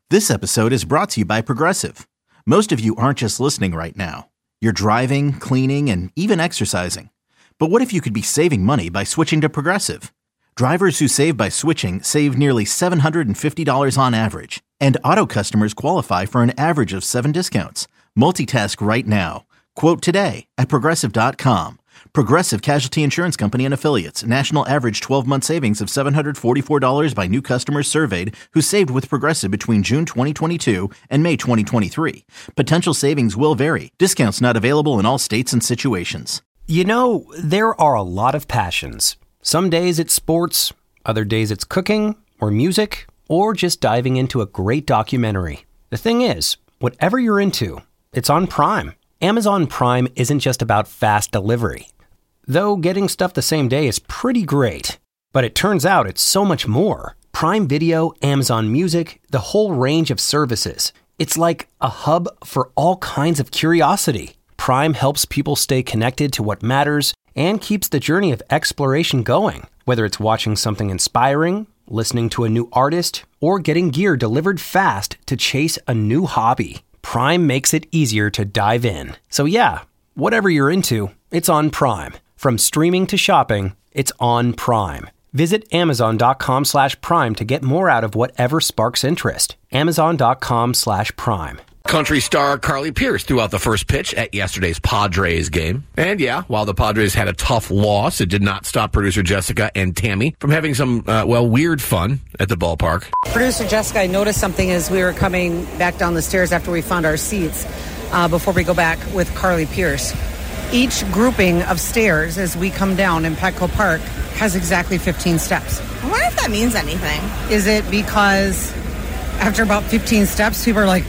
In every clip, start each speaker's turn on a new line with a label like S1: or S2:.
S1: This episode is brought to you by Progressive. Most of you aren't just listening right now. You're driving, cleaning, and even exercising. But what if you could be saving money by switching to Progressive? Drivers who save by switching save nearly $750 on average. And auto customers qualify for an average of 7 discounts. Multitask right now. Quote today at Progressive.com. Progressive Casualty Insurance Company and Affiliates. National average 12-month savings of $744 by new customers surveyed who saved with Progressive between June 2022 and May 2023. Potential savings will vary. Discounts not available in all states and situations.
S2: You know, there are a lot of passions. Some days it's sports, other days it's cooking or music, or just diving into a great documentary. The thing is, whatever you're into, it's on Prime. Amazon Prime isn't just about fast delivery. Though getting stuff the same day is pretty great. But it turns out it's so much more. Prime Video, Amazon Music, the whole range of services. It's like a hub for all kinds of curiosity. Prime helps people stay connected to what matters and keeps the journey of exploration going. Whether it's watching something inspiring, listening to a new artist, or getting gear delivered fast to chase a new hobby. Prime makes it easier to dive in. So yeah, whatever you're into, it's on Prime. From streaming to shopping, it's on Prime. Visit Amazon.com/Prime to get more out of whatever sparks interest. Amazon.com/Prime.
S3: Country star Carly Pearce threw out the first pitch at yesterday's Padres game. And yeah, while the Padres had a tough loss, it did not stop producer Jessica and Tammy from having some, weird fun at the ballpark.
S4: Producer Jessica, I noticed something as we were coming back down the stairs after we found our seats before we go back with Carly Pearce. Each grouping of stairs as we come down in Petco Park has exactly 15 steps.
S5: I wonder if that means anything.
S4: Is it because after about 15 steps, people are like,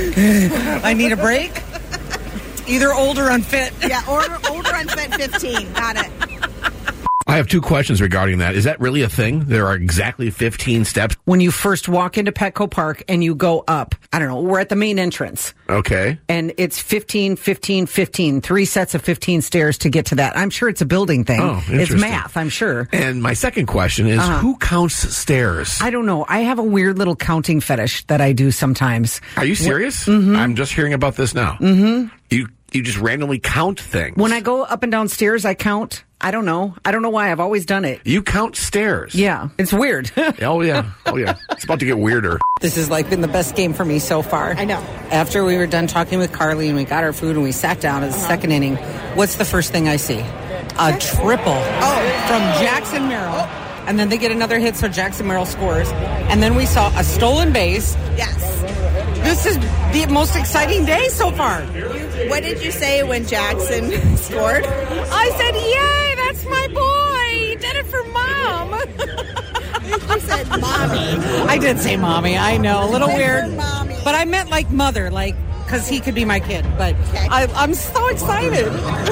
S4: I need a break? Either old or unfit.
S5: Yeah, older unfit 15. Got it.
S3: I have two questions regarding that. Is that really a thing? There are exactly 15 steps?
S4: When you first walk into Petco Park and you go up, I don't know, we're at the main entrance.
S3: Okay.
S4: And it's 15, 15, 15, 3 sets of 15 stairs to get to that. I'm sure it's a building thing.
S3: Oh, interesting.
S4: It's math, I'm sure.
S3: And my second question is, who counts stairs?
S4: I don't know. I have a weird little counting fetish that I do sometimes.
S3: Are you serious?
S4: Mm-hmm.
S3: I'm just hearing about this now.
S4: Mm-hmm.
S3: You just randomly count things.
S4: When I go up and down stairs, I count. I don't know why. I've always done it.
S3: You count stairs?
S4: Yeah. It's weird.
S3: Oh, yeah. It's about to get weirder.
S4: This has been the best game for me so far.
S5: I know.
S4: After we were done talking with Carly and we got our food and we sat down at the second inning, what's the first thing I see? A triple from Jackson Merrill. Oh. And then they get another hit, so Jackson Merrill scores. And then we saw a stolen base.
S5: Yes.
S4: This is the most exciting day so far.
S5: What did you say when Jackson scored?
S4: I said, yay, that's my boy. He did it for Mom.
S5: You said mommy.
S4: I did say mommy, I know. A little weird.
S5: Mommy.
S4: But I meant like mother, because he could be my kid. But okay. I'm so excited.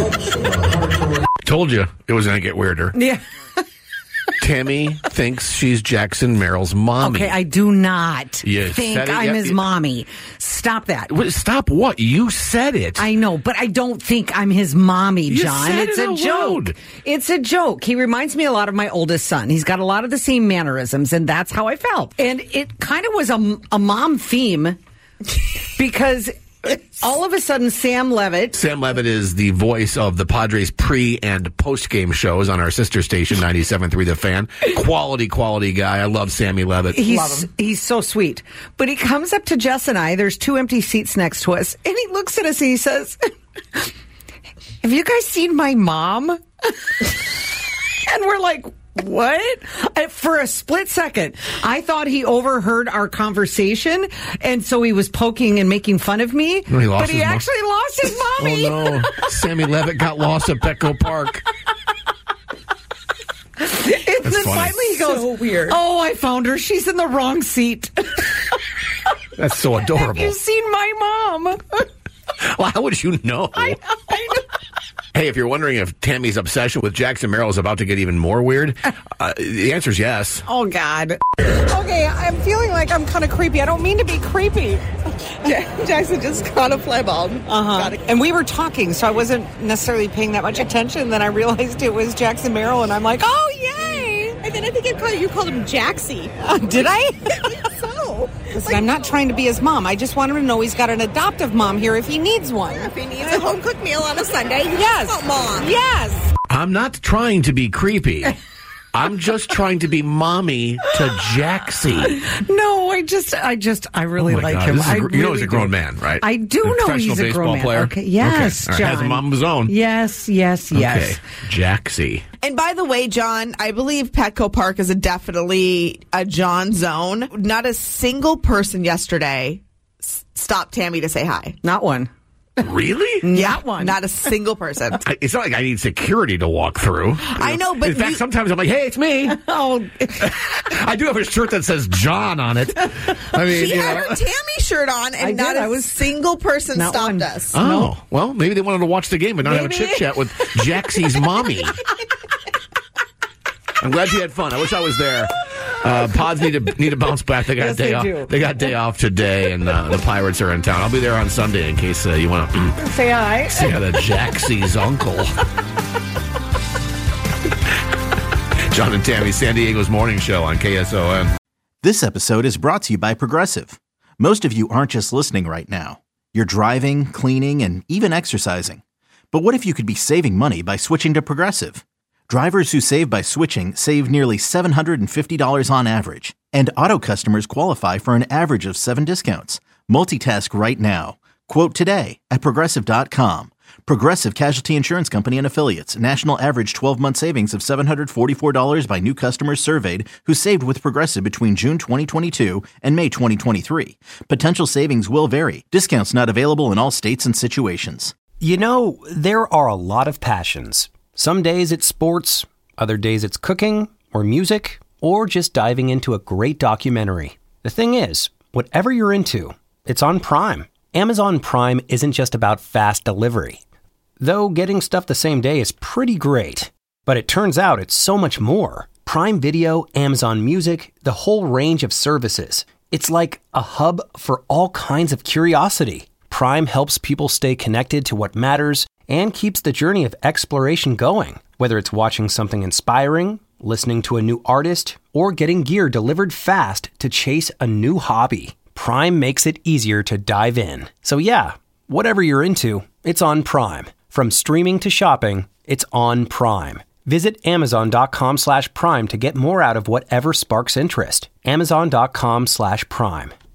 S3: Told you it was going to get weirder.
S4: Yeah.
S3: Tammy thinks she's Jackson Merrill's mommy.
S4: Okay, I do not think I'm his mommy. Stop that.
S3: Stop what? You said it.
S4: I know, but I don't think I'm his mommy, John. It's a joke. It's a joke. He reminds me a lot of my oldest son. He's got a lot of the same mannerisms, and that's how I felt. And it kind of was a mom theme because all of a sudden, Sam Levitt
S3: is the voice of the Padres pre- and post-game shows on our sister station, 97.3 The Fan. Quality guy. I love Sammy Levitt.
S4: He's so sweet. But he comes up to Jess and I. There's 2 empty seats next to us. And he looks at us and he says, have you guys seen my mom? And we're like, what? For a split second, I thought he overheard our conversation, and so he was poking and making fun of me.
S3: No,
S4: but he actually lost his mommy.
S3: Oh, no. Sammy Levitt got lost at Petco Park.
S4: And then finally he goes, so weird. Oh, I found her. She's in the wrong seat.
S3: That's so adorable.
S4: Have you seen my mom?
S3: Well, how would you know?
S4: I know.
S3: Hey, if you're wondering if Tammy's obsession with Jackson Merrill is about to get even more weird, the answer is yes.
S4: Oh, God.
S6: Okay, I'm feeling like I'm kind of creepy. I don't mean to be creepy.
S5: Jackson just caught a fly ball.
S6: And we were talking, so I wasn't necessarily paying that much attention. Then I realized it was Jackson Merrill, and I'm like, oh, yay!
S5: And then I think you called him Jaxie.
S6: Did I?
S5: I think so.
S6: Listen, I'm not trying to be his mom. I just want him to know he's got an adoptive mom here if he needs one.
S5: If he needs a home-cooked meal on a Sunday,
S6: Yes.
S5: oh, Mom.
S6: Yes.
S3: I'm not trying to be creepy. I'm just trying to be mommy to Jaxie.
S4: No, I really like him.
S3: This is you know he's a grown man, right?
S4: I do know he's a grown man.
S3: Player?
S4: Okay, yes,
S3: okay. All right.
S4: John.
S3: Has a mom of his own.
S4: Yes.
S3: Okay, Jaxie.
S5: And by the way, John, I believe Petco Park is definitely a John zone. Not a single person yesterday stopped Tammy to say hi.
S4: Not one.
S3: Really?
S4: Not one.
S5: Not a single person.
S3: It's not like I need security to walk through.
S5: I know, but
S3: in fact, sometimes I'm like, "Hey, it's me."
S4: Oh,
S3: I do have a shirt that says John on it. I mean,
S5: she had her Tammy shirt on, and not a single person
S4: not
S5: stopped
S4: one.
S5: us.
S3: Oh, well, maybe they wanted to watch the game but not have a chit chat with Jaxie's mommy. I'm glad you had fun. I wish I was there. Pods need to bounce back. They got
S4: Yes,
S3: a day
S4: they
S3: off.
S4: do.
S3: They got day off today, and the Pirates are in town. I'll be there on Sunday in case you want to
S4: say hi.
S3: say hi to Jaxie's uncle. John and Tammy, San Diego's morning show on KSON.
S1: This episode is brought to you by Progressive. Most of you aren't just listening right now. You're driving, cleaning, and even exercising. But what if you could be saving money by switching to Progressive? Drivers who save by switching save nearly $750 on average. And auto customers qualify for an average of 7 discounts. Multitask right now. Quote today at Progressive.com. Progressive Casualty Insurance Company and Affiliates. National average 12-month savings of $744 by new customers surveyed who saved with Progressive between June 2022 and May 2023. Potential savings will vary. Discounts not available in all states and situations.
S2: You know, there are a lot of passions. Some days it's sports, other days it's cooking or music, or just diving into a great documentary. The thing is, whatever you're into, it's on Prime. Amazon Prime isn't just about fast delivery. Though getting stuff the same day is pretty great. But it turns out it's so much more. Prime Video, Amazon Music, the whole range of services. It's like a hub for all kinds of curiosity. Prime helps people stay connected to what matters and keeps the journey of exploration going. Whether it's watching something inspiring, listening to a new artist, or getting gear delivered fast to chase a new hobby, Prime makes it easier to dive in. So yeah, whatever you're into, it's on Prime. From streaming to shopping, it's on Prime. Visit Amazon.com/Prime to get more out of whatever sparks interest. Amazon.com/Prime.